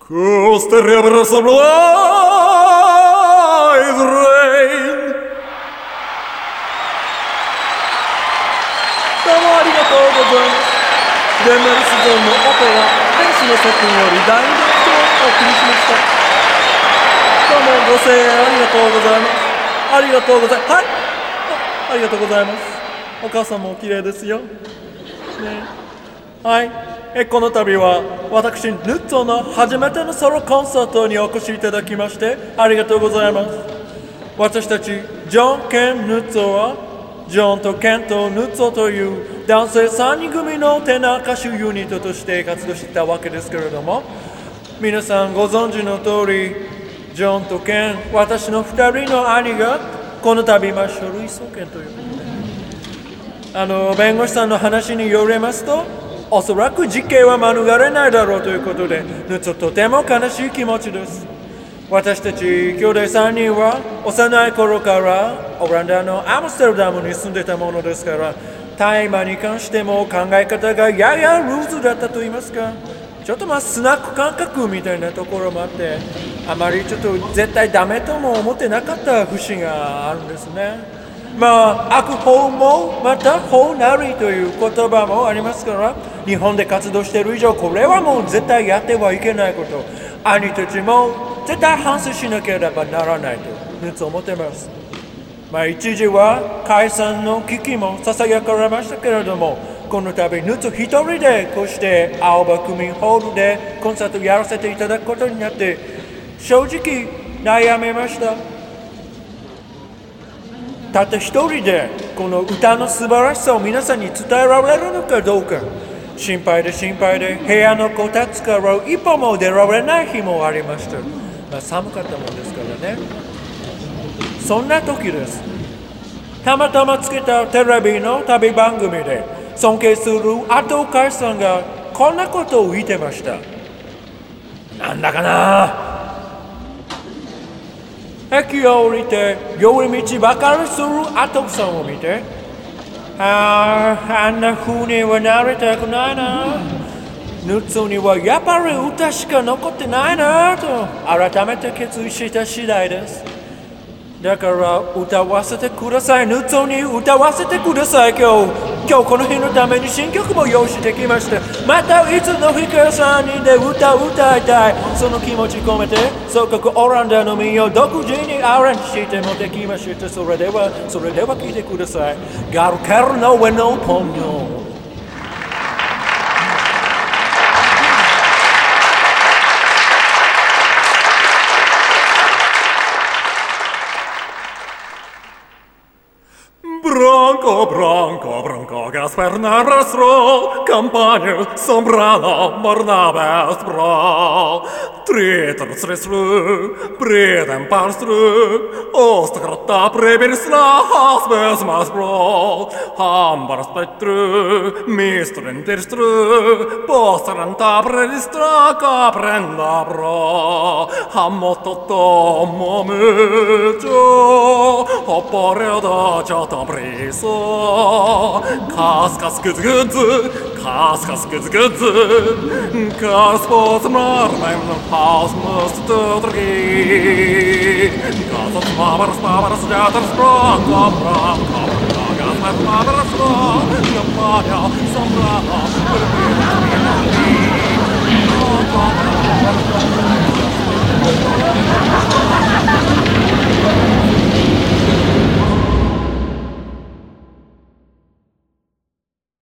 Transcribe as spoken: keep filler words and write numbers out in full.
Costa River Sublime Rain。 どうもありがとうございます。デンメルスゾーンのオペラ天使の作品より大力とお送りしました。どうもご声援ありがとうございます。ありがとうございます。はい、あ、ありがとうございます。お母さんもお綺麗ですよ、ね、はい。えこの度は私ヌッツォの初めてのソロコンサートにお越しいただきましてありがとうございます。私たちジョン・ケン・ヌッツォはジョンとケンとヌッツォという男性さんにん組のテナー歌手ユニットとして活動していたわけですけれども、皆さんご存知の通りジョンとケン、私のふたりの兄がこの度今書類送検ということで、あの弁護士さんの話によりますとおそらく実刑は免れないだろうということで、ヌッツォとても悲しい気持ちです。私たち兄弟さんにんは幼い頃からオランダのアムステルダムに住んでたものですから、大麻に関しても考え方がややルーズだったと言いますか、ちょっとまあスナック感覚みたいなところもあって、あまりちょっと絶対ダメとも思ってなかった節があるんですね。まあ悪法もまた法なりという言葉もありますから、日本で活動している以上これはもう絶対やってはいけないこと、兄たちも絶対反省しなければならないとヌッツォ思っています。まあ一時は解散の危機もささやかれましたけれども、この度ヌッツォ一人でこうして青葉区民ホールでコンサートやらせていただくことになって正直悩みました。たった一人でこの歌の素晴らしさを皆さんに伝えられるのかどうか心配で心配で、部屋のこたつから一歩も出られない日もありました。まあ、寒かったもんですからね。そんな時です。たまたまつけたテレビの旅番組で尊敬する阿藤海さんがこんなことを言ってました。なんだかな、駅を降りて寄り道ばかりする阿藤さんを見て、ああ、あんな風にはなりたくないな、ヌッツォにはやっぱり歌しか残ってないなと改めて決意した次第です。だから歌わせてください、ヌッツォに歌わせてください。今日今日この日のために新曲も用意してきました。またいつの日かさんにんで歌を歌いたい、その気持ち込めて祖国オランダの民謡独自にアレンジして持ってきました。それではそれでは聴いてください。ガルケルの上のポンヨ。Branco, branco, branco, Gasperna rastro, campagna, sombrana, Barnabas bra. Treter stresru, breden parstru, Ostakrata prebersla, hasbes mas bra. Hambar spettru, mistren terstru, Postaranta predistra, caprenda bra. Hammototo momucho, Hopporeda chata preso, kas kas guz guz, kas kas guz guz, kas pos marmem pas must drgi, kas mabar mabar jatar sprang kam kam kam, kas mabar sprang, kam ya sombra,